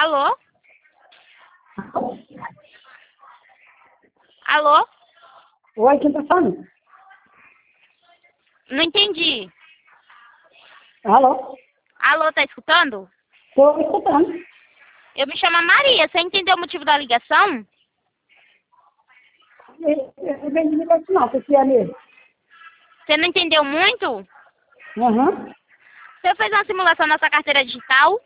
Alô? Alô? Oi, quem tá falando? Não entendi. Alô? Alô, tá escutando? Tô escutando. Eu me chamo Maria. Você entendeu o motivo da ligação? Eu não entendi muito não, o que é mesmo? Você não entendeu muito? Aham. Você fez uma simulação na sua carteira digital?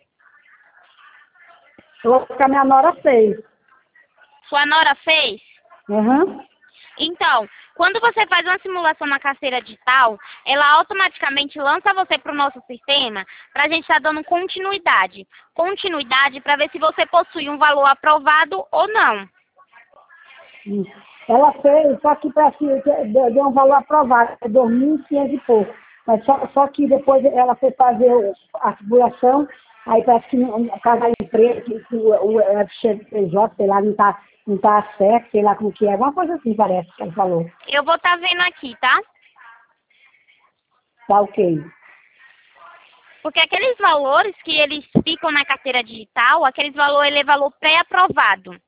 Eu vou ficar minha nora 6. Sua nora fez? Aham. Então, quando você faz uma simulação na carteira digital, ela automaticamente lança você para o nosso sistema para a gente estar dando continuidade. Continuidade para ver se você possui um valor aprovado ou não. Ela fez, só que para deu um valor aprovado, é 2.500 e pouco. Mas só que depois ela foi fazer a simulação, aí parece que cada empresa, que o FGPJ, sei lá, não tá certo, sei lá como que é, alguma coisa assim parece que ela falou. Eu vou estar vendo aqui, tá? Tá ok. Porque aqueles valores que eles ficam na carteira digital, aqueles valores, ele é valor pré-aprovado.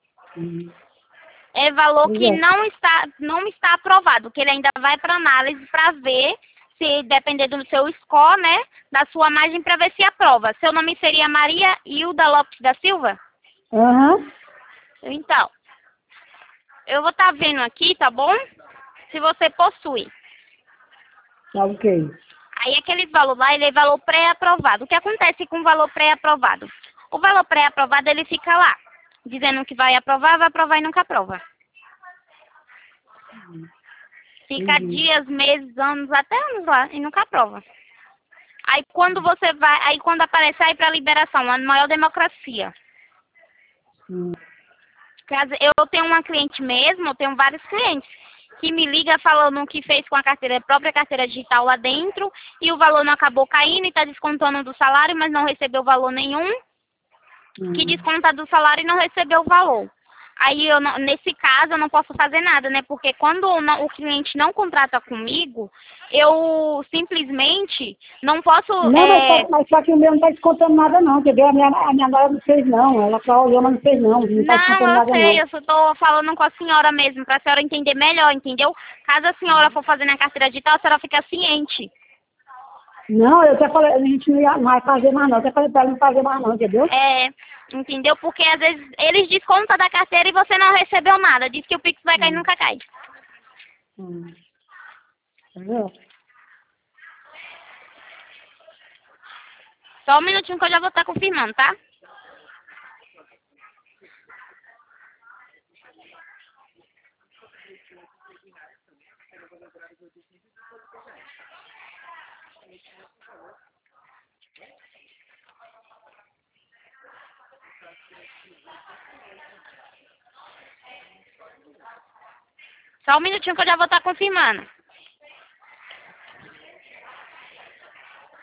É valor Pois que é. não está aprovado, que ele ainda vai para análise para ver se, dependendo do seu score, né, da sua margem, para ver se aprova. Seu nome seria Maria Hilda Lopes da Silva? Aham. Então, eu vou estar vendo aqui, tá bom? Se você possui. Tá ok. Aí aquele valor lá, ele é valor pré-aprovado. O que acontece com o valor pré-aprovado? O valor pré-aprovado, ele fica lá, dizendo que vai aprovar e nunca aprova. Fica Entendi. dias, meses, anos, até anos lá e nunca aprova. Aí quando você vai, aí quando aparece aí para liberação, a maior democracia. Hum. Eu tenho uma cliente mesmo, eu tenho vários clientes que me liga falando que fez com a carteira, a própria carteira digital lá dentro e o valor não acabou caindo e está descontando do salário, mas não recebeu valor nenhum, que desconta do salário e não recebeu o valor. Aí, nesse caso, eu não posso fazer nada, né? Porque quando o cliente não contrata comigo, eu simplesmente não posso... Não, mas só que o meu não está descontando nada não, entendeu? A minha nora não fez não, ela só olhou, mas não fez não está Não, descontando eu nada sei, não. eu só tô falando com a senhora mesmo, para a senhora entender melhor, entendeu? Caso a senhora for fazer na carteira digital, a senhora fica ciente. Não, eu até falei, a gente não ia mais fazer mais não, eu até falei para ela não fazer mais não, entendeu? Entendeu? Porque às vezes eles descontam da carteira e você não recebeu nada. Diz que o Pix vai cair e nunca cai. Entendeu? Só um minutinho que eu já vou estar confirmando, tá? Só um minutinho que eu já vou estar confirmando.